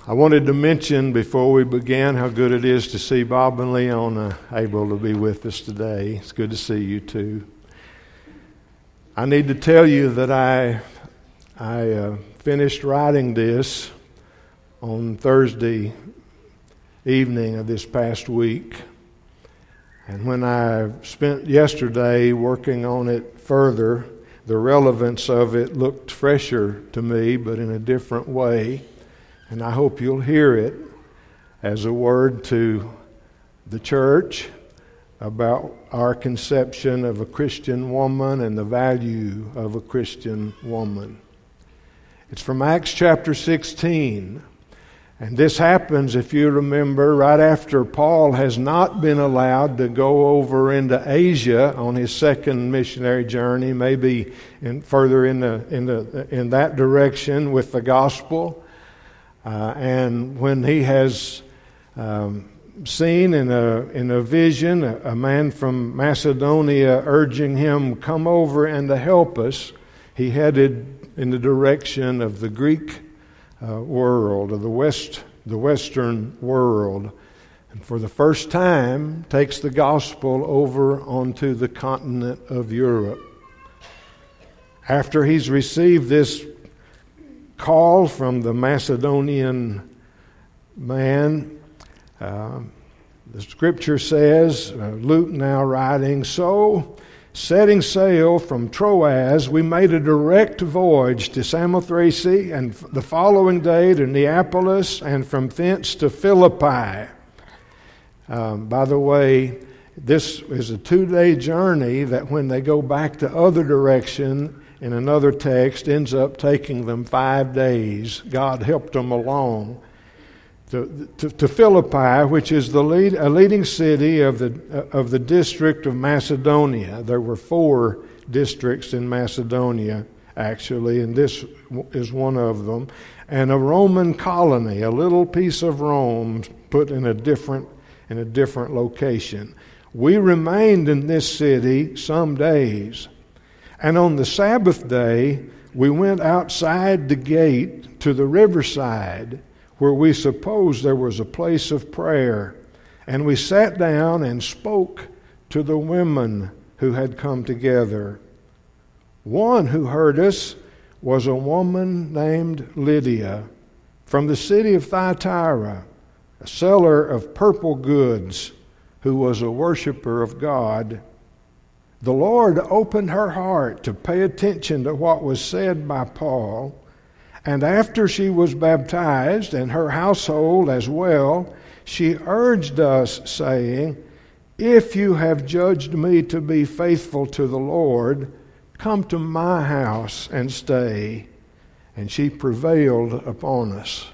I wanted to mention before we began how good it is to see Bob and Leona able to be with us today. It's good to see you too. I need to tell you that I finished writing this on Thursday evening of this past week. And when I spent yesterday working on it further, the relevance of it looked fresher to me, but in a different way. And I hope you'll hear it as a word to the church about our conception of a Christian woman and the value of a Christian woman. It's from Acts chapter 16. And this happens, if you remember, right after Paul has not been allowed to go over into Asia on his second missionary journey, maybe further in that direction with the gospel. And when he has seen in a vision a man from Macedonia urging him, come over and to help us, he headed in the direction of the Greek world, of the Western world, and for the first time takes the gospel over onto the continent of Europe. After he's received this call from the Macedonian man, the scripture says, Luke now writing, so setting sail from Troas, we made a direct voyage to Samothrace, and the following day to Neapolis, and from thence to Philippi. By the way, this is a 2-day journey that when they go back the other direction, in another text, ends up taking them 5 days. God helped them along to Philippi, which is a leading city of the district of Macedonia. There were 4 districts in Macedonia, actually, and this is one of them. And a Roman colony, a little piece of Rome put in a different location. We remained in this city some days. And on the Sabbath day, we went outside the gate to the riverside, where we supposed there was a place of prayer. And we sat down and spoke to the women who had come together. One who heard us was a woman named Lydia from the city of Thyatira, a seller of purple goods, who was a worshiper of God. The Lord opened her heart to pay attention to what was said by Paul, and after she was baptized, and her household as well, she urged us, saying, if you have judged me to be faithful to the Lord, come to my house and stay. And she prevailed upon us.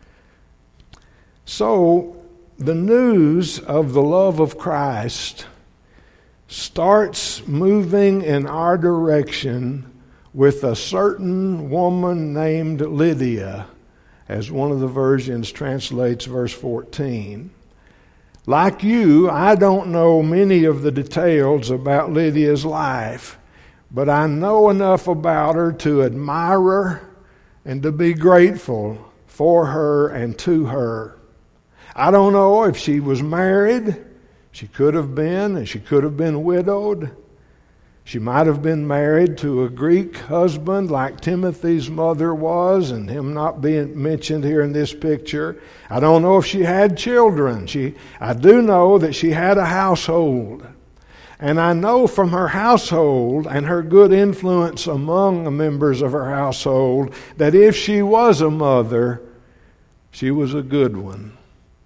So, the news of the love of Christ starts moving in our direction with a certain woman named Lydia, as one of the versions translates verse 14. Like you, I don't know many of the details about Lydia's life, but I know enough about her to admire her and to be grateful for her and to her. I don't know if she was married. She could have been, and she could have been widowed. She might have been married to a Greek husband like Timothy's mother was, and him not being mentioned here in this picture. I don't know if she had children. I do know that she had a household. And I know from her household and her good influence among the members of her household that if she was a mother, she was a good one.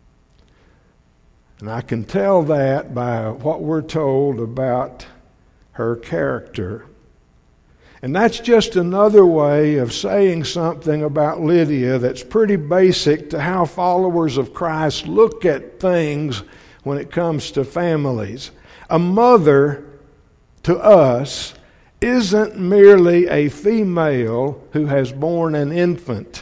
And I can tell that by what we're told about her character. And that's just another way of saying something about Lydia that's pretty basic to how followers of Christ look at things when it comes to families. A mother, to us, isn't merely a female who has borne an infant.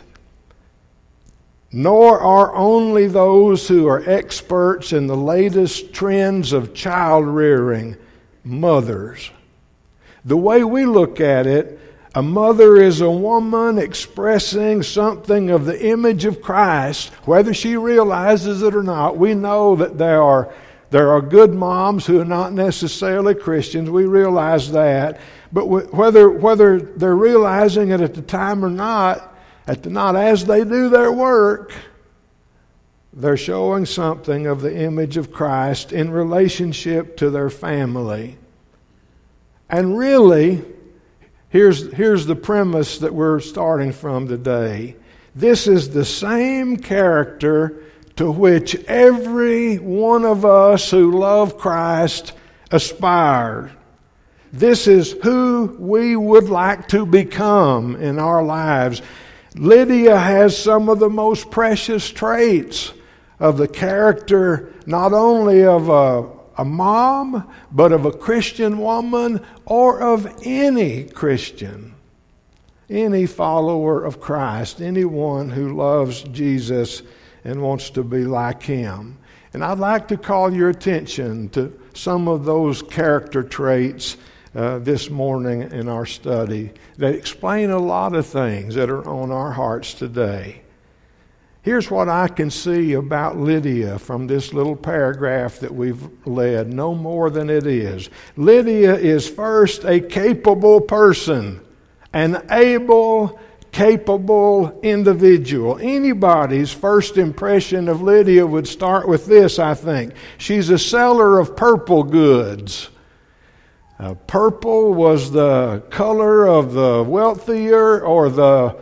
Nor are only those who are experts in the latest trends of child rearing mothers. The way we look at it, A mother is a woman expressing something of the image of Christ, whether she realizes it or not. We know that there are good moms who are not necessarily Christians. We realize that. But whether they're realizing it at the time or not, as they do their work, they're showing something of the image of Christ in relationship to their family. And really, here's the premise that we're starting from today. This is the same character to which every one of us who love Christ aspires. This is who we would like to become in our lives. Lydia has some of the most precious traits of the character, not only of a mom, but of a Christian woman, or of any Christian, any follower of Christ, anyone who loves Jesus and wants to be like Him. And I'd like to call your attention to some of those character traits this morning in our study that explain a lot of things that are on our hearts today. Here's what I can see about Lydia from this little paragraph that we've read, no more than it is. Lydia is first a capable person, an able, capable individual. Anybody's first impression of Lydia would start with this, I think. She's a seller of purple goods. Purple was the color of the wealthier or the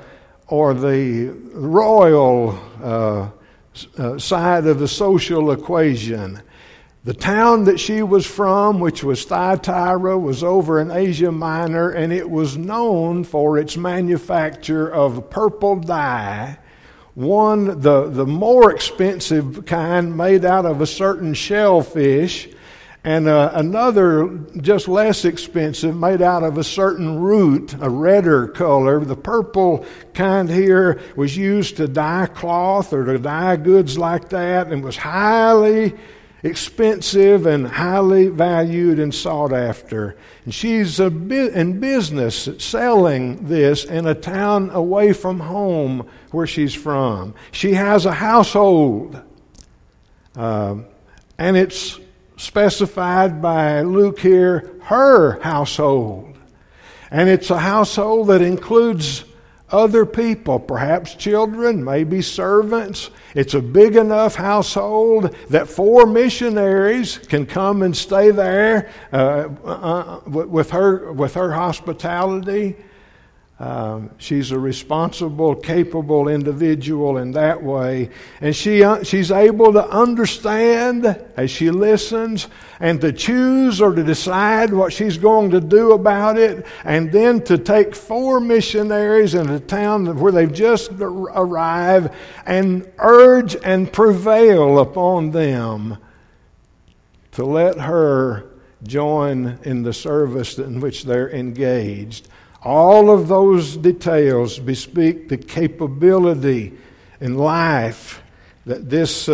royal side of the social equation. The town that she was from, which was Thyatira, was over in Asia Minor, and it was known for its manufacture of purple dye. One, the more expensive kind, made out of a certain shellfish, and another, just less expensive, made out of a certain root, a redder color. The purple kind here was used to dye cloth or to dye goods like that, and was highly expensive and highly valued and sought after. And she's in business selling this in a town away from home where she's from. She has a household, and it's specified by Luke here, her household. And it's a household that includes other people, perhaps children, maybe servants. It's a big enough household that 4 missionaries can come and stay there with her hospitality. She's a responsible, capable individual in that way. And she's able to understand as she listens and to choose or to decide what she's going to do about it. And then to take 4 missionaries in a town where they've just arrived and urge and prevail upon them to let her join in the service in which they're engaged. All of those details bespeak the capability in life that this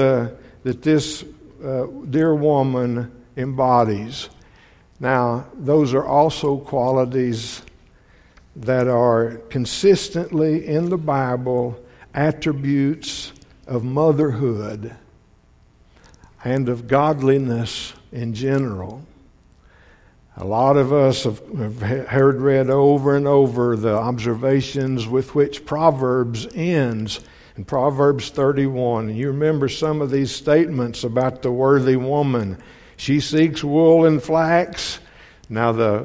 dear woman embodies. Now, those are also qualities that are consistently in the Bible attributes of motherhood and of godliness in general. A lot of us have read over and over the observations with which Proverbs ends. In Proverbs 31, and you remember some of these statements about the worthy woman. She seeks wool and flax. Now the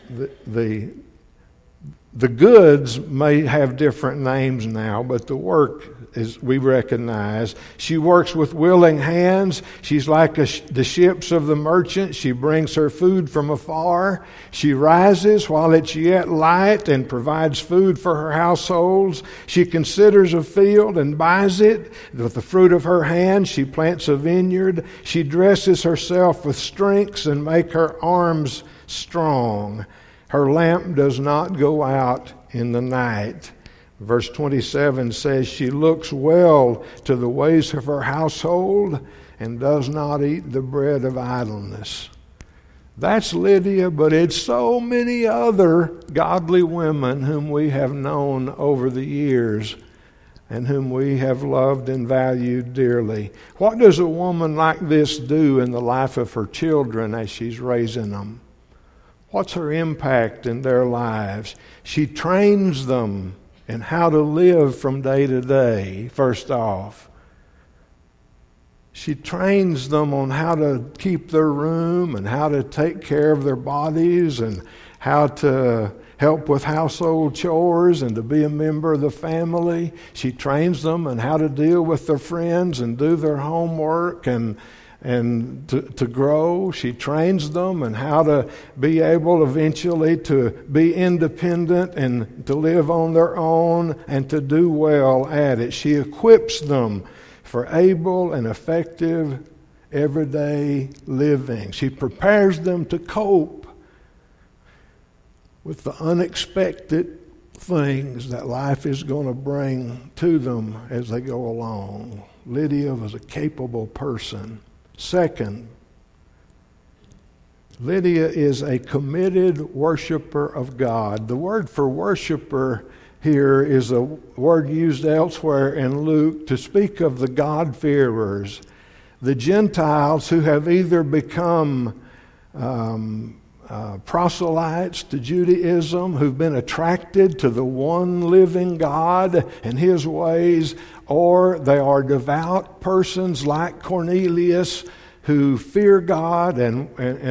goods may have different names now, but the work is we recognize. She works with willing hands. She's like the ships of the merchant. She brings her food from afar. She rises while it's yet light and provides food for her households. She considers a field and buys it. With the fruit of her hand, she plants a vineyard. She dresses herself with strengths and make her arms strong. Her lamp does not go out in the night. Verse 27 says, she looks well to the ways of her household and does not eat the bread of idleness. That's Lydia, but it's so many other godly women whom we have known over the years and whom we have loved and valued dearly. What does a woman like this do in the life of her children as she's raising them? What's her impact in their lives? She trains them in how to live from day to day, first off. She trains them on how to keep their room and how to take care of their bodies and how to help with household chores and to be a member of the family. She trains them on how to deal with their friends and do their homework and to grow. She trains them on how to be able eventually to be independent and to live on their own and to do well at it. She equips them for able and effective everyday living. She prepares them to cope with the unexpected things that life is going to bring to them as they go along. Lydia was a capable person. Second, Lydia is a committed worshiper of God. The word for worshiper here is a word used elsewhere in Luke to speak of the God-fearers, the Gentiles who have either become proselytes to Judaism, who've been attracted to the one living God and His ways, or they are devout persons like Cornelius who fear God and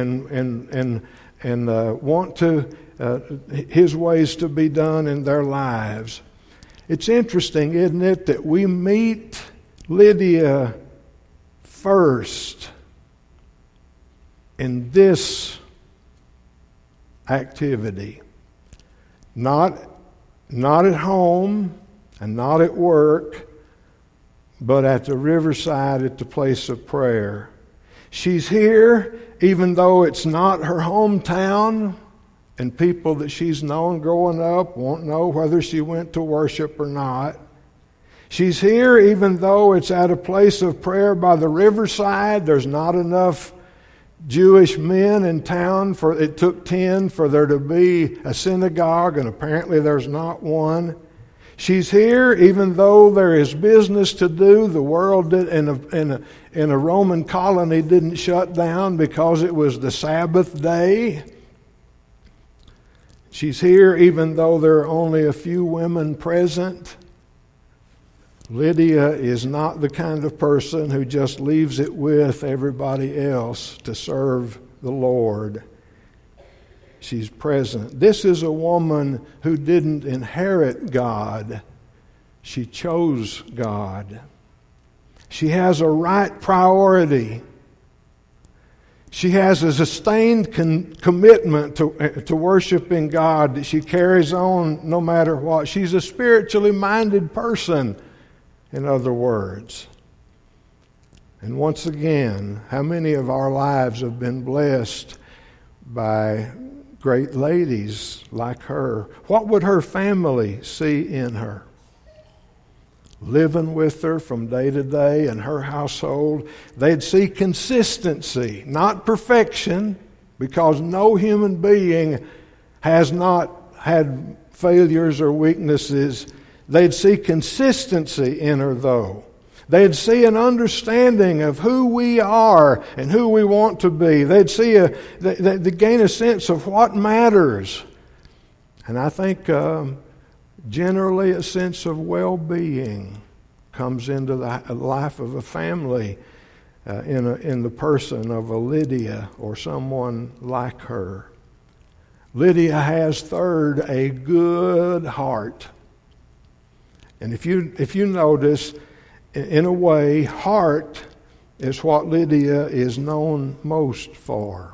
want to His ways to be done in their lives. It's interesting, isn't it, that we meet Lydia first in this activity. Not at home and not at work, but at the riverside at the place of prayer. She's here even though it's not her hometown, and people that she's known growing up won't know whether she went to worship or not. She's here even though it's at a place of prayer by the riverside. There's not enough Jewish men in town. It took 10 for there to be a synagogue, and apparently there's not one. She's here even though there is business to do. The world in a Roman colony didn't shut down because it was the Sabbath day. She's here even though there are only a few women present. Lydia is not the kind of person who just leaves it with everybody else to serve the Lord. She's present. This is a woman who didn't inherit God. She chose God. She has a right priority. She has a sustained commitment to worshiping God that she carries on no matter what. She's a spiritually minded person, in other words. And once again, how many of our lives have been blessed by great ladies like her? What would her family see in her? Living with her from day to day in her household, they'd see consistency, not perfection, because no human being has not had failures or weaknesses. They'd see consistency in her, though. They'd see an understanding of who we are and who we want to be. They'd gain a sense of what matters. And I think generally a sense of well-being comes into the life of a family in the person of a Lydia or someone like her. Lydia has, third, a good heart. And if you notice, in a way, heart is what Lydia is known most for.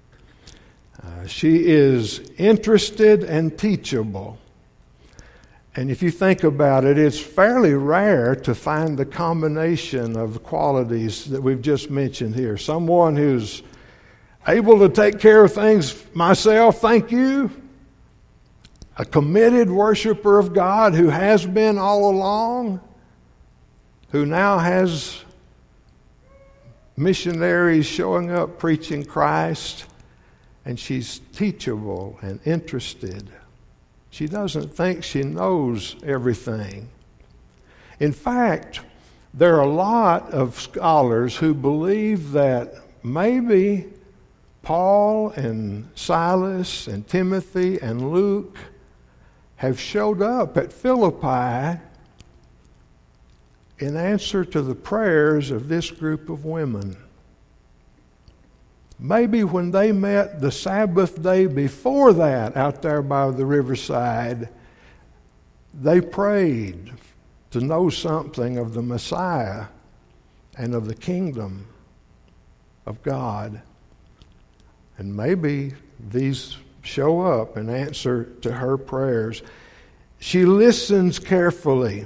She is interested and teachable. And if you think about it, it's fairly rare to find the combination of qualities that we've just mentioned here. Someone who's able to take care of things myself, thank you. A committed worshiper of God who has been all along, who now has missionaries showing up preaching Christ, and she's teachable and interested. She doesn't think she knows everything. In fact, there are a lot of scholars who believe that maybe Paul and Silas and Timothy and Luke have showed up at Philippi in answer to the prayers of this group of women. Maybe when they met the Sabbath day before that out there by the riverside, they prayed to know something of the Messiah and of the kingdom of God. And maybe these show up in answer to her prayers. She listens carefully.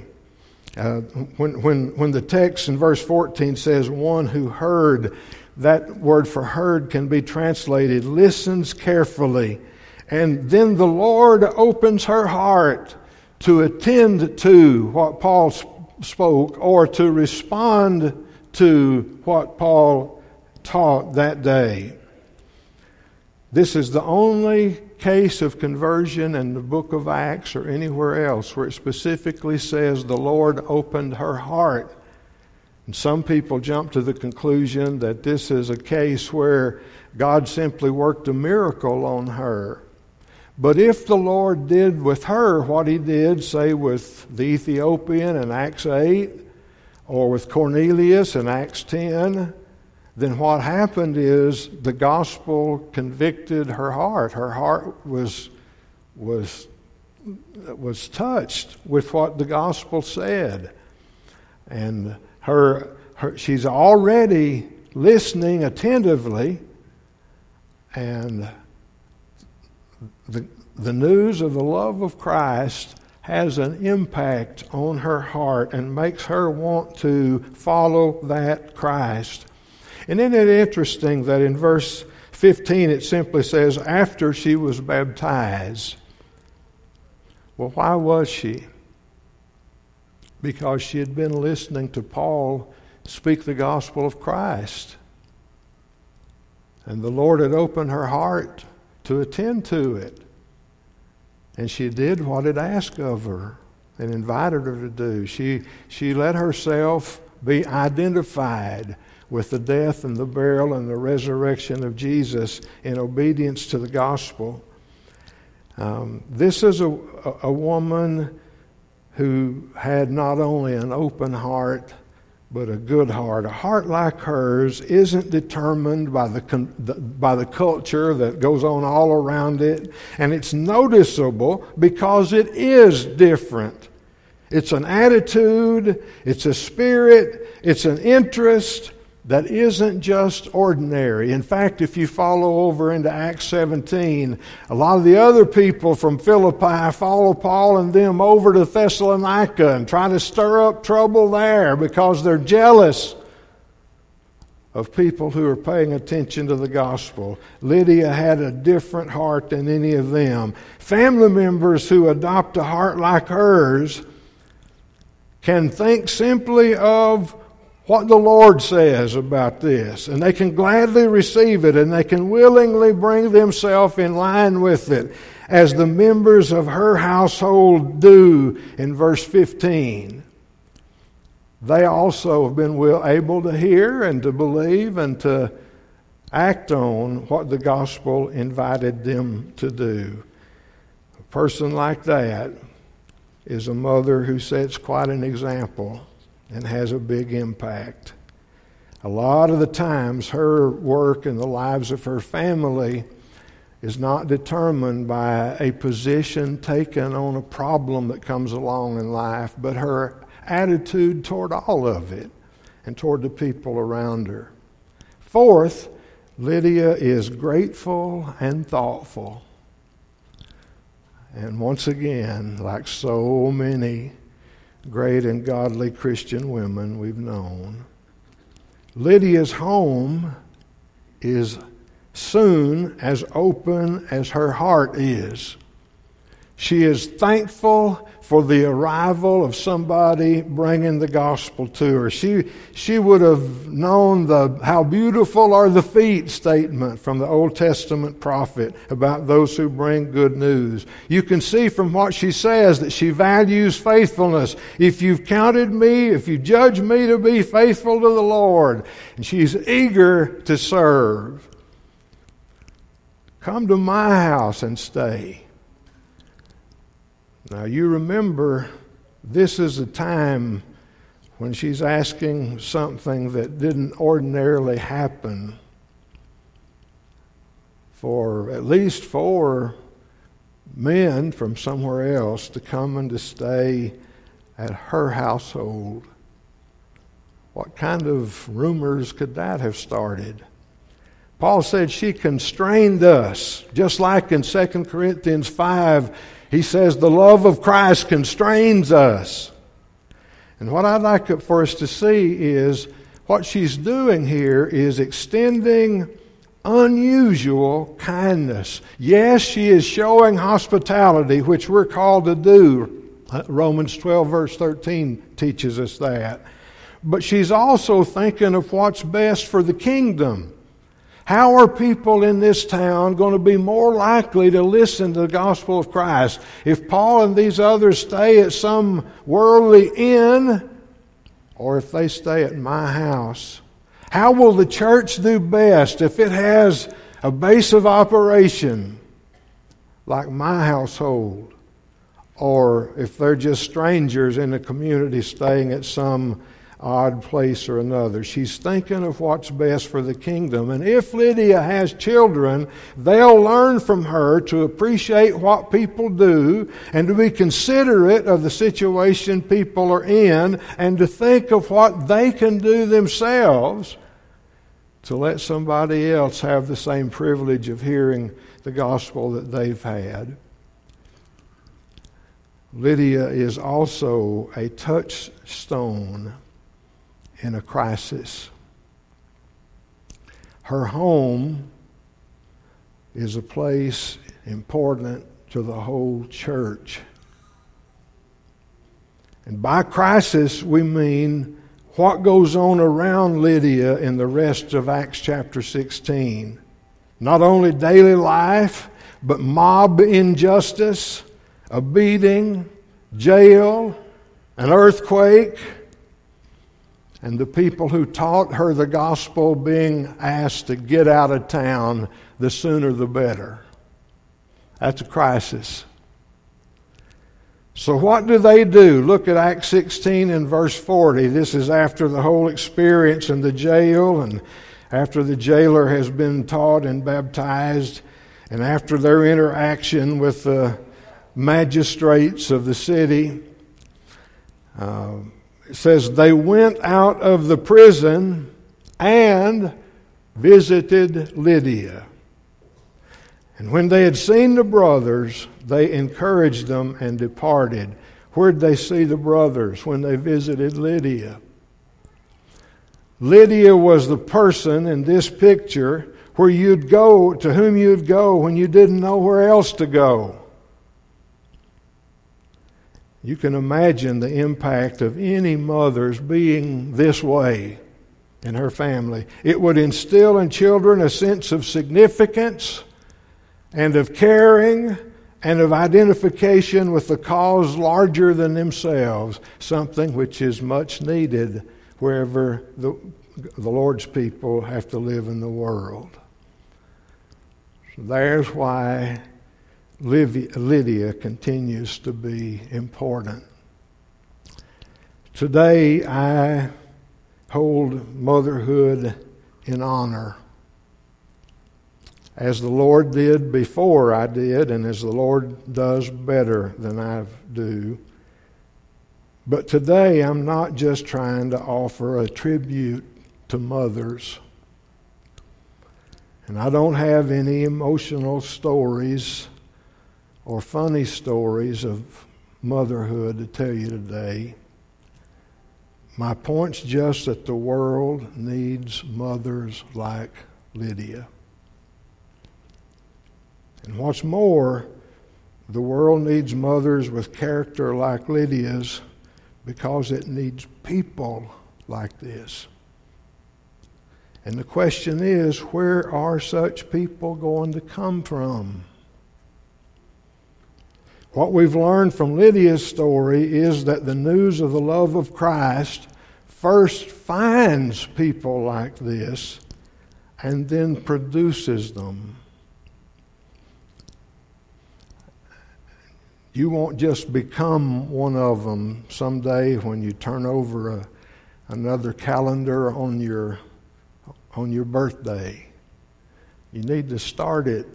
When the text in verse 14 says, one who heard, that word for heard can be translated, listens carefully. And then the Lord opens her heart to attend to what Paul spoke or to respond to what Paul taught that day. This is the only case of conversion in the book of Acts or anywhere else where it specifically says the Lord opened her heart. And some people jump to the conclusion that this is a case where God simply worked a miracle on her. But if the Lord did with her what he did, say with the Ethiopian in Acts 8 or with Cornelius in Acts 10, then what happened is the gospel convicted her heart. Her heart was touched with what the gospel said. And she's already listening attentively, and the news of the love of Christ has an impact on her heart and makes her want to follow that Christ. And isn't it interesting that in verse 15 it simply says, after she was baptized. Well, why was she? Because she had been listening to Paul speak the gospel of Christ. And the Lord had opened her heart to attend to it. And she did what it asked of her and invited her to do. She let herself be identified with the death and the burial and the resurrection of Jesus in obedience to the gospel. This is a woman who had not only an open heart, but a good heart. A heart like hers isn't determined by the culture that goes on all around it, and it's noticeable because it is different. It's an attitude, it's a spirit, it's an interest that isn't just ordinary. In fact, if you follow over into Acts 17, a lot of the other people from Philippi follow Paul and them over to Thessalonica and try to stir up trouble there because they're jealous of people who are paying attention to the gospel. Lydia had a different heart than any of them. Family members who adopt a heart like hers can think simply of what the Lord says about this, and they can gladly receive it, and they can willingly bring themselves in line with it, as the members of her household do in verse 15. They also have been able to hear and to believe and to act on what the gospel invited them to do. A person like that is a mother who sets quite an example and has a big impact. A lot of the times her work in the lives of her family is not determined by a position taken on a problem that comes along in life, but her attitude toward all of it and toward the people around her. Fourth, Lydia is grateful and thoughtful. And once again, like so many great and godly Christian women we've known, Lydia's home is soon as open as her heart is. She is thankful for the arrival of somebody bringing the gospel to her. She would have known the "how beautiful are the feet" statement from the Old Testament prophet about those who bring good news. You can see from what she says that she values faithfulness. If you've counted me, if you judge me to be faithful to the Lord, and she's eager to serve. Come to my house and stay. Now you remember, this is a time when she's asking something that didn't ordinarily happen for at least 4 men from somewhere else to come and to stay at her household. What kind of rumors could that have started? Paul said she constrained us, just like in 2 Corinthians 5, he says the love of Christ constrains us. And what I'd like for us to see is what she's doing here is extending unusual kindness. Yes, she is showing hospitality, which we're called to do. Romans 12 verse 13 teaches us that. But she's also thinking of what's best for the kingdom. How are people in this town going to be more likely to listen to the gospel of Christ? If Paul and these others stay at some worldly inn, or if they stay at my house? How will the church do best if it has a base of operation like my household? Or if they're just strangers in the community staying at some odd place or another. She's thinking of what's best for the kingdom. And if Lydia has children, they'll learn from her to appreciate what people do and to be considerate of the situation people are in and to think of what they can do themselves to let somebody else have the same privilege of hearing the gospel that they've had. Lydia is also a touchstone in a crisis. Her home is a place important to the whole church. And by crisis, we mean what goes on around Lydia in the rest of Acts chapter 16. Not only daily life, but mob injustice, a beating, jail, an earthquake, and the people who taught her the gospel being asked to get out of town, the sooner the better. That's a crisis. So what do they do? Look at Acts 16 and verse 40. This is after the whole experience in the jail and after the jailer has been taught and baptized and after their interaction with the magistrates of the city. It says, they went out of the prison and visited Lydia. And when they had seen the brothers, they encouraged them and departed. Where'd they see the brothers? When they visited Lydia. Lydia was the person in this picture where you'd go, to whom you'd go when you didn't know where else to go. You can imagine the impact of any mother's being this way in her family. It would instill in children a sense of significance and of caring and of identification with the cause larger than themselves, something which is much needed wherever the Lord's people have to live in the world. So there's why Lydia continues to be important. Today I hold motherhood in honor, as the Lord did before I did, and as the Lord does better than I do. But today I'm not just trying to offer a tribute to mothers. And I don't have any emotional stories or funny stories of motherhood to tell you today. My point's just that the world needs mothers like Lydia. And what's more, The world needs mothers with character like Lydia's because it needs people like this. And the question is, where are such people going to come from? What we've learned from Lydia's story is that the news of the love of Christ first finds people like this and then produces them. You won't just become one of them someday when you turn over another calendar on your birthday. You need to start it.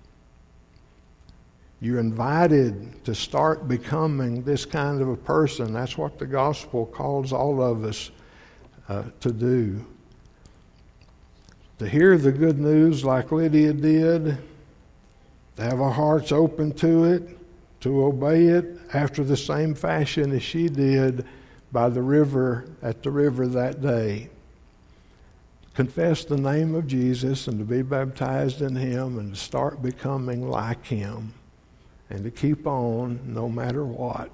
You're invited to start becoming this kind of a person. That's what the gospel calls all of us to do. To hear the good news like Lydia did, to have our hearts open to it, to obey it after the same fashion as she did by the river, at the river that day. Confess the name of Jesus and to be baptized in Him and to start becoming like Him and to keep on no matter what.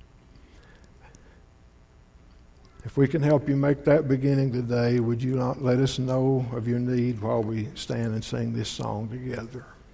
If we can help you make that beginning today, would you not let us know of your need while we stand and sing this song together?